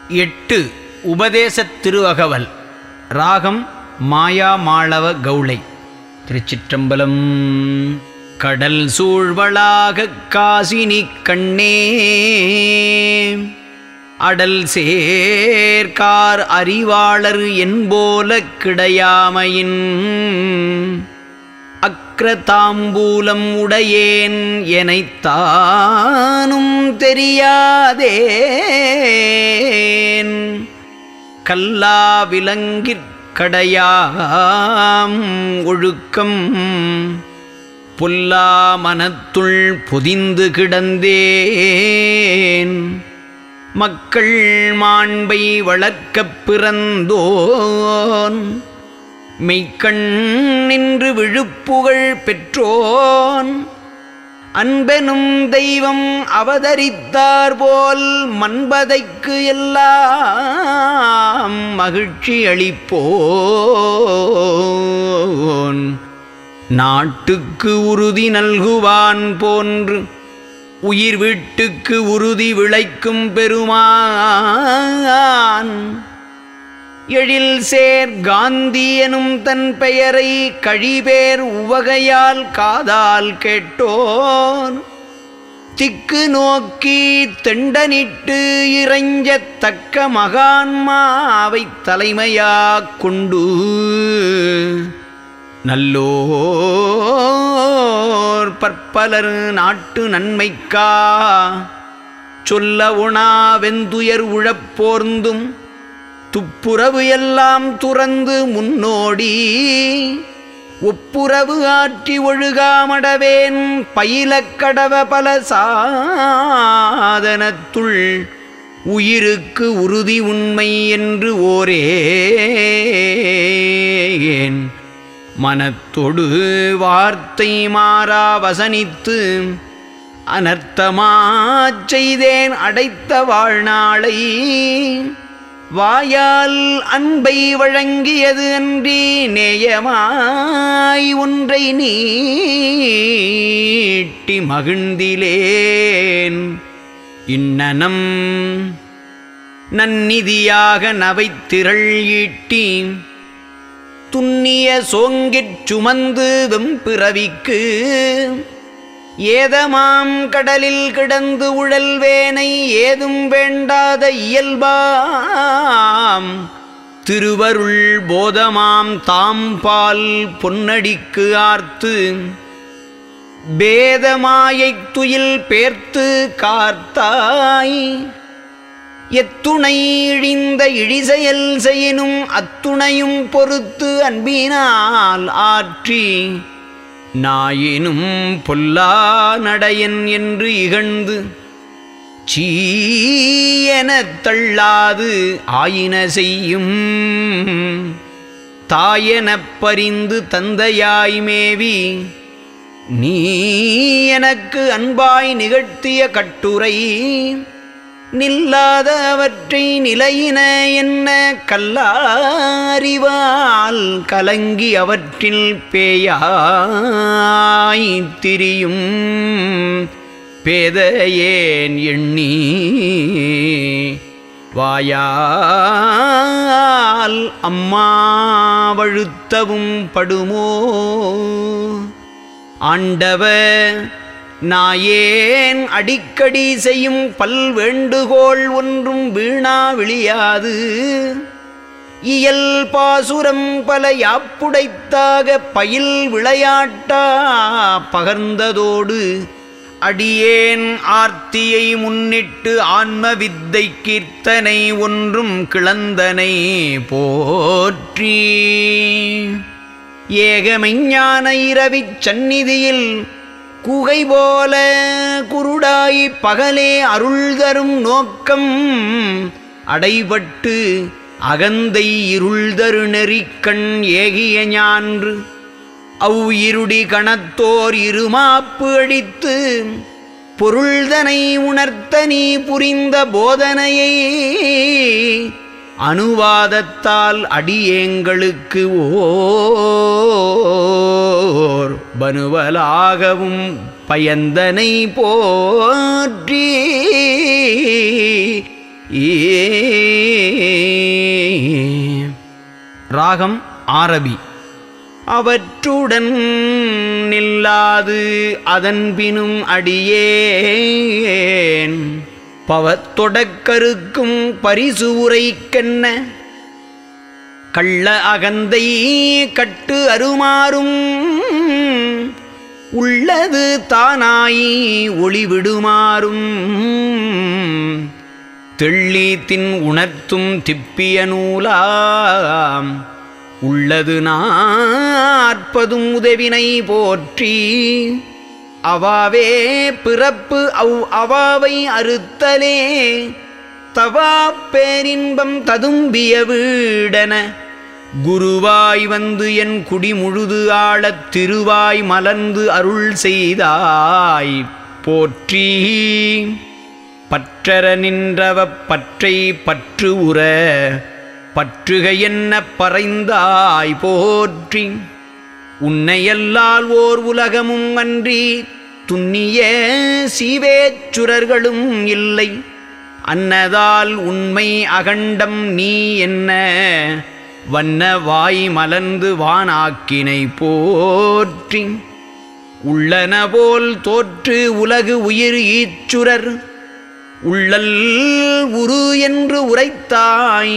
8 உபதேசத் திருஅகவல். ராகம் மாயா மாளவ கௌளை. திருச்சிற்றம்பலம். கடல் சூழ்வளாகக் காசினிக் கண்ணே அடல் சேர்க்கார் அறிவாளர் என்போலக் கிடையாமையின் அக்ரதாம்பூலம் உடையேன் எனைத்தானும் தெரியாதேன் கல்லா விலங்கிற்கடையாம் ஒழுக்கம் பொல்லா மனத்துள் பொதிந்து கிடந்தேன் மக்கள் மாண்பை வளர்க்கப் பிறந்தோன் மெய்க்கண் நின்று விழுப்புகழ் பெற்றோன் அன்பெனும் தெய்வம் அவதரித்தார்போல் மன்பதைக்கு எல்லாம் மகிழ்ச்சி அளிப்போன் நாட்டுக்கு உறுதி நல்குவான் போன்று உயிர் வீட்டுக்கு உறுதி விளைக்கும் பெருமான் எழில் சேர் காந்தி எனும் தன் பெயரை கழிபேர் உவகையால் காதால் கேட்டோர் திக்கு நோக்கி தெண்டனிட்டு இறைஞ்சத் தக்க மகான்மாவை தலைமையாக் கொண்டு நல்லோர் பற்பலர் நாட்டு நன்மைக்கா சொல்ல உணா வெந்துயர் உழப்போர்ந்தும் துப்புரவு எல்லாம் துறந்து முன்னோடி ஒப்புரவு ஆற்றி ஒழுகாமடவேன் பயிலக் கடவ பல சாதனத்துள் உயிருக்கு உறுதி உண்மை என்று ஓரேன் மனத்தொடு வார்த்தை மாறா வசனித்து அனர்த்தமாச் செய்தேன் அடைத்த வாழ்நாளை வாயால் அன்பை வழங்கியது அன்றி நேயமாய் ஒன்றை நீட்டி மகிழ்ந்திலேன் இன்னனம் நன்னிதியாக நவைத்திரள் ஈட்டி துன்னிய சோங்கிற் சுமந்து வெம்பிறவிக்கு ஏதமாம் கடலில் கிடந்து உழல்வேனை ஏதும் வேண்டாத இயல்பாம் திருவருள் போதமாம் தாம்பால் பொன்னடிக்கு ஆர்த்து பேதமாயைத் துயில் பேர்த்து கார்த்தாய் எத்துணை இழிந்த இழிசெயல் செய்யினும் அத்துணையும் பொறுத்து அன்பினால் ஆற்றி நாயினும் பொல்லா நடையன் என்று இகழ்ந்து சீயெனத் தள்ளாது ஆயின செய்யும் தாயெனப் பரிந்து தந்தையாய் மேவி நீ எனக்கு அன்பாய் நிகழ்த்திய கட்டுரை நில்லாத அவற்றை நிலையின என்ன கல்லாரிவால் கலங்கி அவற்றில் பேயாய் திரியும் பேதையேன் எண்ணி வாயால் அம்மா வழுத்தவும் படுமோ ஆண்டவர் நாயேன் அடிக்கடி செய்யும் பல்வேண்டுகோள் ஒன்றும் வீணா விழியாது இயல் பாசுரம் பல யாப்புடைத்தாக பயில் விளையாட்டா பகர்ந்ததோடு அடியேன் ஆர்த்தியை முன்னிட்டு ஆன்ம வித்தை கீர்த்தனை ஒன்றும் கிளந்தனை போற்றி ஏகமெஞ்ஞான இரவிச் சந்நிதியில் குகை போல குருடாய் பகலே அருள் தரும் நோக்கம் அடைபட்டு அகந்தை இருள்தரு நெறிக்கண் ஏகிய ஞான்று அவ் இருடி கணத்தோர் இருமாப்பு அடித்து பொருள்தனை உணர்த்த நீ புரிந்த போதனையை அனுவாதத்தால் அடியேங்களுக்கு ஓர் பனுவலாகவும் பயந்தனை போற்றி ராகம் ஆரபி. அவற்றுடன் நில்லாது அதன்பினும் அடியேன் பவத்தொடக்கருக்கும் பரிசு உரைக்கென்ன கள்ள அகந்தை கட்டு அருமாறும் உள்ளது தானாய் ஒளிவிடுமாறும் தெள்ளி தின் உணர்த்தும் திப்பிய நூலாம் உள்ளது நாற்பதும் உதவினை போற்றி அவாவே பிறப்பு அவாவை அறுத்தலே தவா பேரின்பம் ததும்பிய வீடன குருவாய் வந்து என் குடி முழுது ஆளத் திருவாய் மலர்ந்து அருள் செய்தாய் போற்றி பற்றற நின்றவப் பற்றை பற்று உற பற்றுக என்ன பறைந்தாய் போற்றி உன்னையல்லால் ஓர் உலகமும் அன்றி துன்னிய சீவேச்சுரர்களும் இல்லை அன்னதால் உண்மை அகண்டம் நீ என்ன வண்ண வாய் மலர்ந்து வானாக்கினை போற்றி உள்ளன போல் தோற்று உலகு உயிர் ஈச்சுரர் உள்ளல் உரு என்று உரைத்தாய்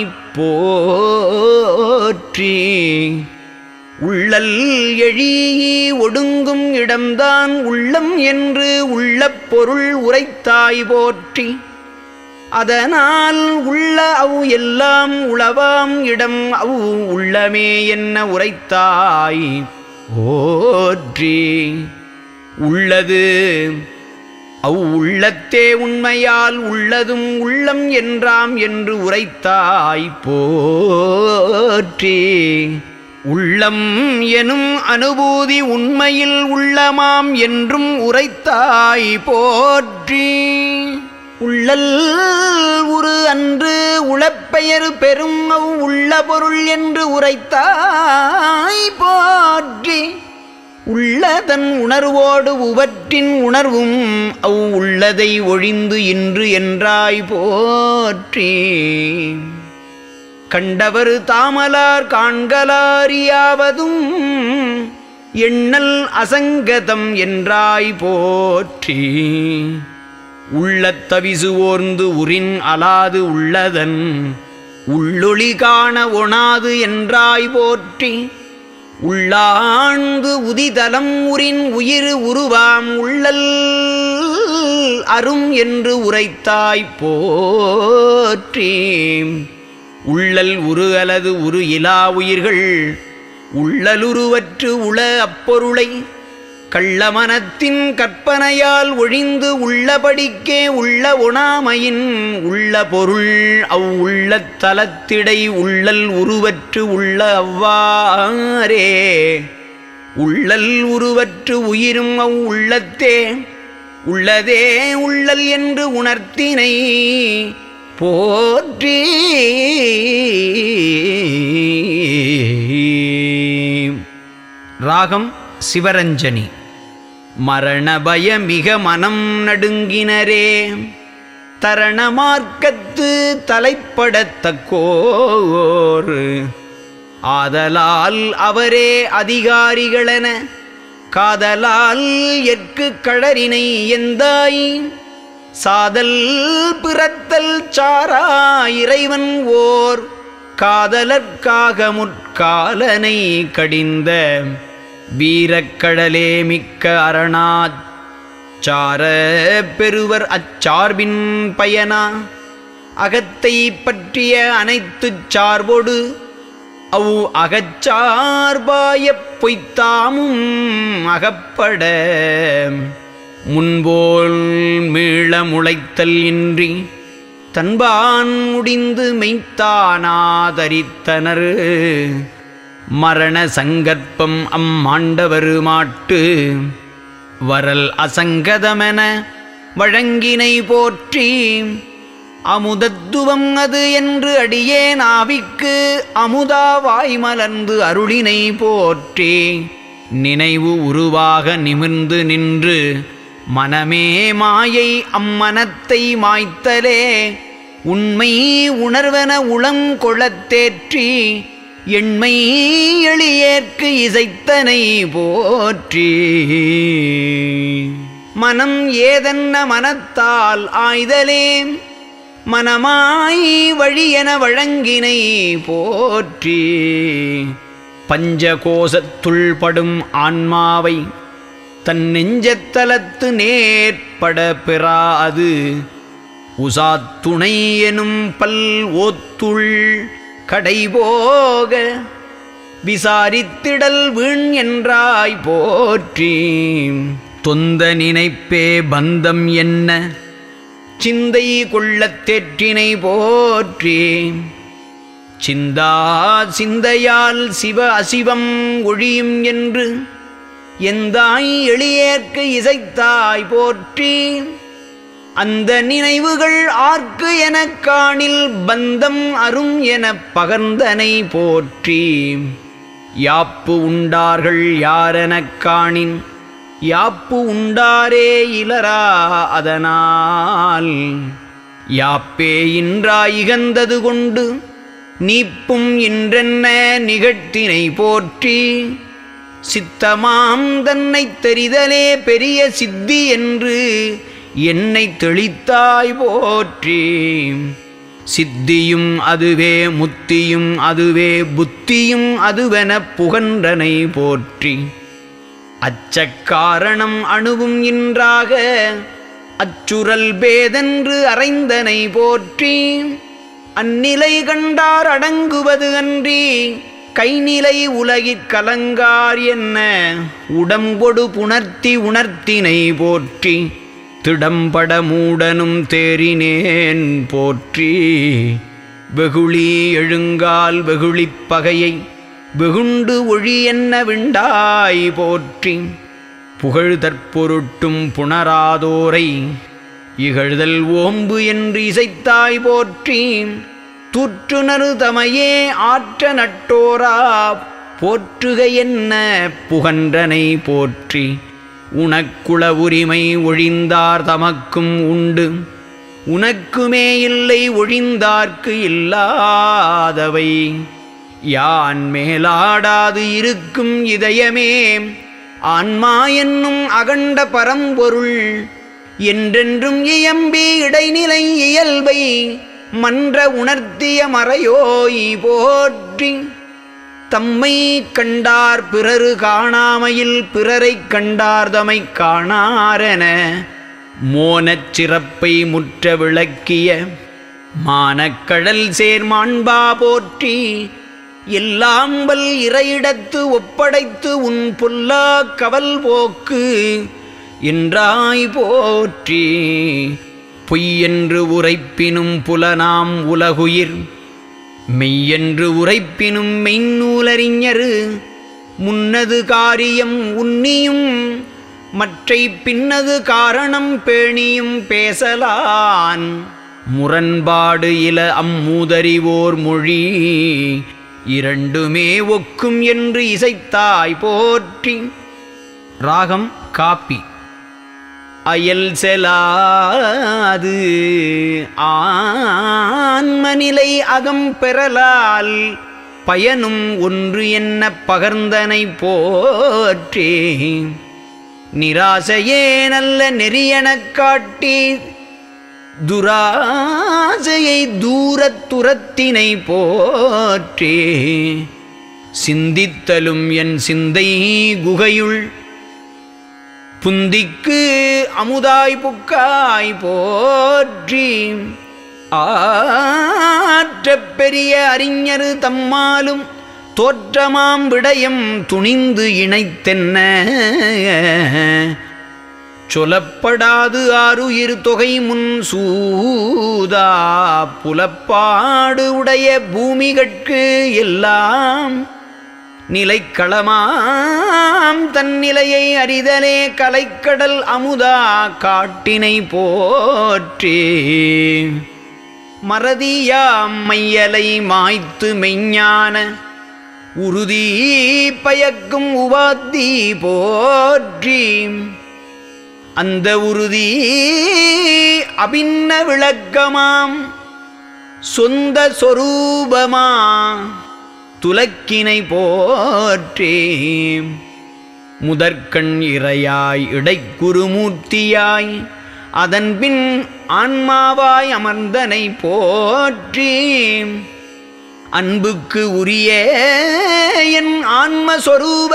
போற்றி உள்ளல் எழி ஒடுங்கும் இடம்தான் உள்ளம் என்று உள்ள பொருள் உரைத்தாய் போற்றி அதனால் உள்ள அவ் எல்லாம் உளவாம் இடம் அவ் உள்ளமே என்ன உரைத்தாய் போற்றி உள்ளது அவ் உள்ளத்தே உண்மையால் உள்ளதும் உள்ளம் என்றாம் என்று உரைத்தாய் போற்றி உள்ளம் எனும் அனுபூதி உண்மையில் உள்ளமாம் என்றும் உரைத்தாய் போற்றி உள்ளல் உரு அன்று உளப்பெயர் பெரும் அவ் உள்ள பொருள் என்று உரைத்தாய் போற்றி உள்ளதன் உணர்வோடு உவற்றின் உணர்வும் அவ் உள்ளதை ஒழிந்து இன்று என்றாய் போற்றி கண்டவர் தாமலார் காண்கலாரியாவதும் எண்ணல் அசங்கதம் என்றாய் போற்றி உள்ளத்தவிசு ஓர்ந்து உரின் அலாது உள்ளதன் உள்ளொளி காண ஒணாது என்றாய் போற்றி உள்ளாழ்ந்து உதிதலம் உரின் உயிர் உருவாம் உள்ளல் அரும் என்று உரைத்தாய் போற்றி உள்ளல் உரு அலது உரு இலா உயிர்கள் உள்ளலுருவற்று உள அப்பொருளை கள்ளமனத்தின் கற்பனையால் ஒழிந்து உள்ளபடிக்கே உள்ள ஒணாமையின் உள்ள பொருள் அவ் உள்ள தலத்திடை உள்ளல் உருவற்று உள்ள அவ்வாறே உள்ளல் உருவற்று உயிரும் அவ் உள்ளத்தே உள்ளதே உள்ளல் என்று உணர்த்தினை போற்றி ராகம் சிவரஞ்சனி. மரணபய மிக மனம் நடுங்கினரே தரண மார்க்கத்து தலைப்படத்தக்கோர் ஆதலால் அவரே அதிகாரிகளென காதலால் எற்கு களரினை எந்தாய் சாதல் பிறத்தல் சாரா இறைவன் ஓர் காதலற்காக முற்காலனை கடிந்த வீரக்கடலே மிக்க அரணாச் சார பெறுவர் அச்சார்பின் பயனா அகத்தை பற்றிய அனைத்து சார்போடு அவ் அகச்சார்பாய பொய்த்தாமும் அகப்பட முன்போல் மீள முளைத்தல் இன்றி தன்பான் முடிந்து மெய்த்தானாதரித்தனர் மரண சங்கற்பம் அம்மாண்டவரு மாட்டு வரல் அசங்கதமென வழங்கினை போற்றி அமுதத்துவம் அது என்று அடியேன் ஆவிக்கு அமுதாவாய் மலர்ந்து அருளினை போற்றி நினைவு உருவாக நிமிர்ந்து நின்று மனமே மாயை அம்மனத்தை மாய்த்தலே உண்மை உணர்வன உளங்கொளத்தேற்றி எண்மை எளியேற்கு இசைத்தனை போற்றி. மனம் ஏதென்ன மனத்தால் ஆய்தலே மனமாய் வழியென வழங்கினை போற்றி. பஞ்சகோசத்துள் படும் ஆன்மாவை தன் நெஞ்சத்தலத்து நேர்பட பெறாது உசாத்துணை எனும் பல் ஓத்துள் கடைபோக விசாரித்திடல் வீண் என்றாய் போற்றி. தொந்த நினைப்பே பந்தம் என்ன சிந்தை கொள்ளத் தேற்றினை போற்றி. சிந்தா சிந்தையால் சிவ அசிவம் ஒழியும் என்று எந்தாய் எளியேற்கு இசைத்தாய் போற்றி. அந்த நினைவுகள் ஆர்க்கு எனக் காணில் பந்தம் அரும் எனப் பகர்ந்தனை போற்றி. யாப்பு உண்டார்கள் யாரெனக் காணின் யாப்பு உண்டாரே இலரா அதனால். யாப்பே இன்றாய் இகந்தது கொண்டு நீப்பும் இன்றென்ன நிகழ்த்தினை போற்றி. சித்தமாம் தன்னைத் தெரிதலே பெரிய சித்தி என்று என்னை தெளித்தாய் போற்றி. சித்தியும் அதுவே முத்தியும் அதுவே புத்தியும் அதுவெனப் புகன்றனை போற்றி. அச்சக்காரணம் அணுவும் இன்றாக அச்சுரல் பேதென்று அறைந்தனை போற்றி. அந்நிலை கண்டார் அடங்குவது அன்றி கைநிலை உலகிற் கலங்கார் என்ன உடம்பொடு புணர்த்தி உணர்த்தினை போற்றி. திடம்பட மூடனும் தேறினேன் போற்றி. வெகுளி எழுங்கால் வெகுளிப் பகையை வெகுண்டு ஒழி என்ன விண்டாய் போற்றி. புகழ்தற்பொருட்டும் புணராதோரை இகழ்தல் ஓம்பு என்று இசைத்தாய் போற்றி. தூற்றுணரு தமையே ஆற்ற நட்டோரா போற்றுக என்ன புகன்றனை போற்றி. உனக்குள உரிமை ஒழிந்தார் தமக்கும் உண்டு உனக்குமே இல்லை ஒழிந்தார்க்கு இல்லாதவை. யான் மேலாடாது இருக்கும் இதயமே ஆன்மா என்னும் அகண்ட பரம்பொருள் என்றென்றும் இயம்பி இடைநிலை இயல்பை மன்ற உணர்த்திய மறையோய் போற்றி. தம்மை கண்டார் பிறரு காணாமையில் பிறரைக் கண்டார் தமை காணாரென மோனச் சிறப்பை முற்ற விளக்கிய மானக்கடல் சேர்மாண்பா போற்றி. எல்லாம் வல் இறையிடத்து ஒப்படைத்து உன் பொல்லா கவல் போக்கு என்றாய் போற்றி. பொய்யென்று உரைப்பினும் புலனாம் உலகுயிர் மெய்யென்று உரைப்பினும் மெய்நூலறிஞரு முன்னது காரியம் உன்னியும் மற்றை பின்னது காரணம் பேணியும் பேசலான். முரண்பாடு இல அம்மூதறிவோர் மொழி இரண்டுமே ஒக்கும் என்று இசைத்தாய் போற்றி. ராகம் காப்பி. அயல் செலாது ஆன்மநிலை அகம் பெறலால் பயனும் ஒன்று என்ன பகர்ந்தனை போற்றி. நிராசையே நல்ல நெறியெனக் காட்டி துராசையை தூரத் துரத்தினை போற்றி. சிந்தித்தலும் என் சிந்தை குகையுள் புந்திக்கு அமுதாய் புக்காய் போற்றி. ஆற்றப் பெரிய அறிஞர் தம்மாலும் தோற்றமாம் விடயம் துணிந்து இணைத்தென்ன சொல்லப்படாது ஆறுயிர் தொகை முன் சூதா புலப்பாடு உடைய பூமிகட்கு எல்லாம் நிலைக்களமாம் தன்னிலையை அறிதலே கலைக்கடல் அமுதா காட்டினை போற்றி. மறதியாம் மையலை மாய்த்து மெய்ஞான உறுதி பயக்கும் உபாத்தி போற்றி. அந்த உறுதி அபின்ன விளக்கமாம் சொந்த சொரூபமா துலக்கினை போற்றி. முதற்கண் இறையாய் இடைக்குறுமூர்த்தியாய் அதன்பின் ஆன்மாவாய் அமர்ந்தனை போற்றி. அன்புக்கு உரிய என் ஆன்மஸ்வரூப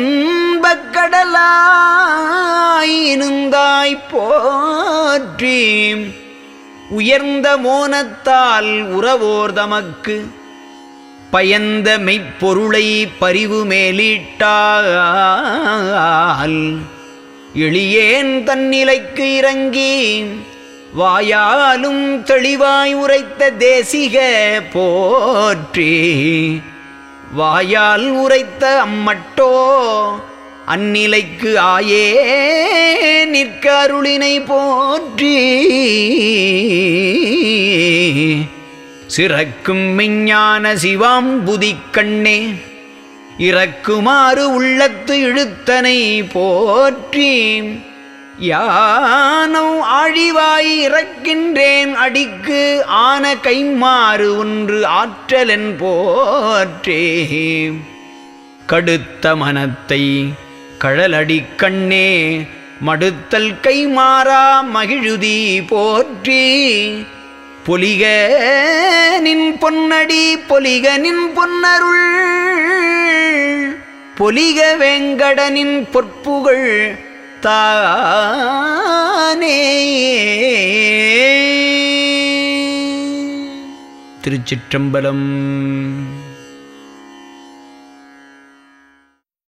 இன்பக்கடலாயிருந்தாய் போற்றி. உயர்ந்த மோனத்தால் உறவோர் தமக்கு பயந்த மெய்ப்பொருளை பரிவு மேலிட்டால் எளியேன் தன்னிலைக்கு இறங்கி வாயாலும் தெளிவாய் உரைத்த தேசிக போற்றி. வாயால் உரைத்த அம்மட்டோ அந்நிலைக்கு ஆயே நிற்க அருளினை போற்றி. சிறக்கும் மெஞ்ஞான சிவாம்புதி கண்ணே இறக்குமாறு உள்ளத்து இழுத்தனை போற்றி. யானவ் ஆழிவாய் இறக்கின்றேன் அடிக்கு ஆன கைமாறு ஒன்று ஆற்றலென் போற்றே. கடுத்த மனத்தை கழலடி கண்ணே மடுத்தல் கைமாறா மகிழுதி போற்றி. பொலிக நின் பொன்னடி பொலிக நின் பொன்னருள் பொலிக வேங்கடனின் பொற்புகழ் தானே. திருச்சிற்றம்பலம்.